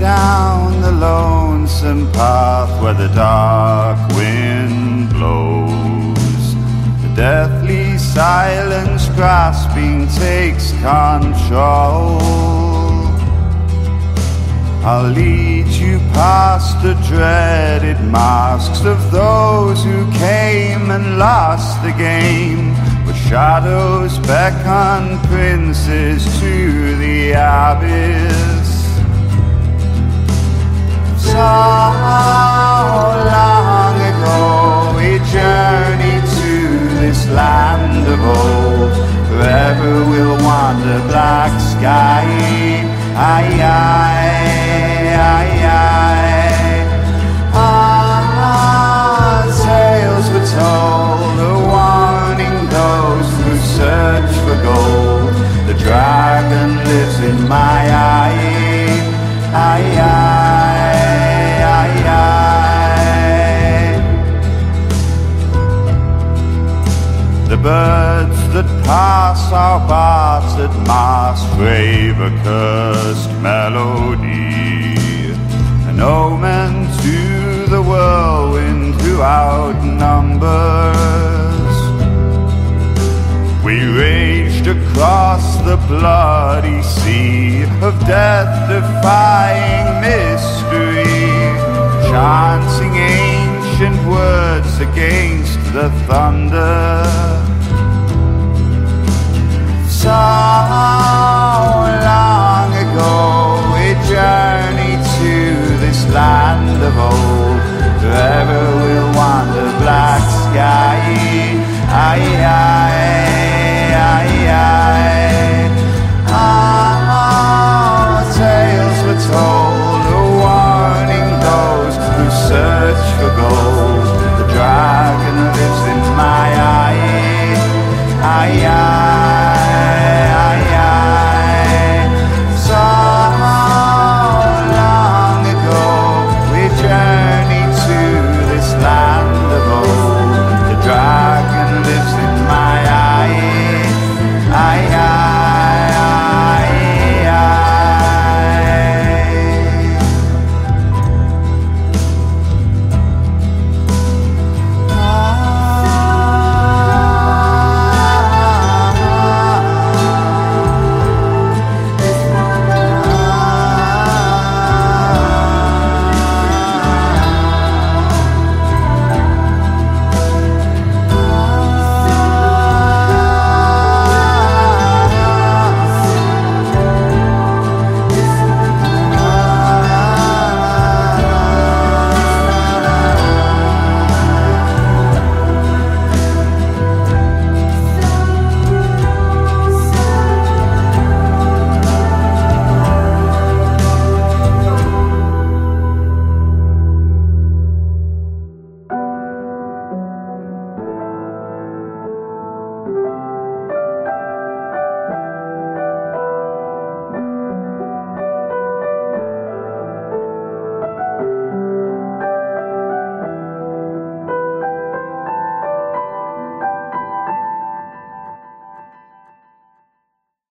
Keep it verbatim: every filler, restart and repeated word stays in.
down the lonesome path where the dark wind blows. The deathly silence grasping takes control. I'll lead you past the dreaded masks of those who came and lost the game, where shadows beckon princes to the abyss. So long ago we journeyed to this land of old. Forever we'll wander black sky. Aye, aye, aye, aye. Our tales were told, a warning those who search for gold. The dragon lives in my eye. Aye, aye, aye, aye. The birds that pass our bars at mass crave a cursed melody, an omen to the whirlwind who outnumbers. We raged across the bloody sea of death-defying mystery, chanting ancient words against the thunder. So long ago we journeyed to this land of old. Forever we'll wander black sky. Aye, aye.